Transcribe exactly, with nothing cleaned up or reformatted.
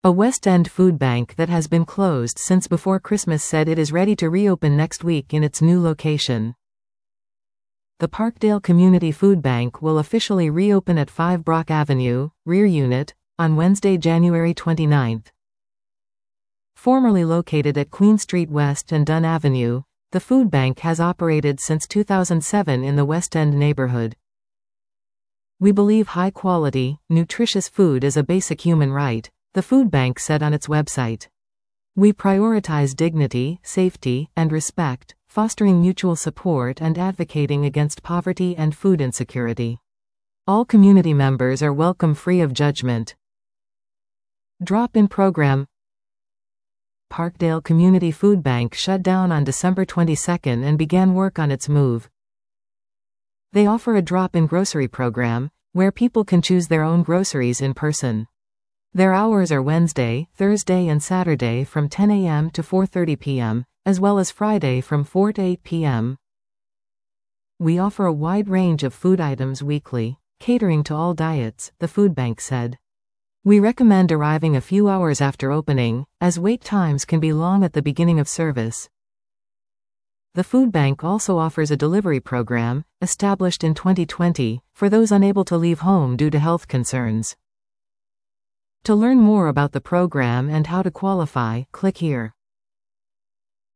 A West End food bank that has been closed since before Christmas said it is ready to reopen next week in its new location. The Parkdale Community Food Bank will officially reopen at five Brock Avenue, rear unit, on Wednesday, January twenty-ninth. Formerly located at Queen Street West and Dunn Avenue, the food bank has operated since two thousand seven in the West End neighborhood. "We believe high-quality, nutritious food is a basic human right," the food bank said on its website. "We prioritize dignity, safety, and respect, fostering mutual support and advocating against poverty and food insecurity. All community members are welcome free of judgment." Drop-in program. Parkdale Community Food Bank shut down on December twenty-second and began work on its move. They offer a drop-in grocery program, where people can choose their own groceries in person. Their hours are Wednesday, Thursday and Saturday from ten a m to four thirty p m, as well as Friday from four to eight p m "We offer a wide range of food items weekly, catering to all diets," the food bank said. "We recommend arriving a few hours after opening, as wait times can be long at the beginning of service." The food bank also offers a delivery program, established in twenty twenty, for those unable to leave home due to health concerns. To learn more about the program and how to qualify, click here.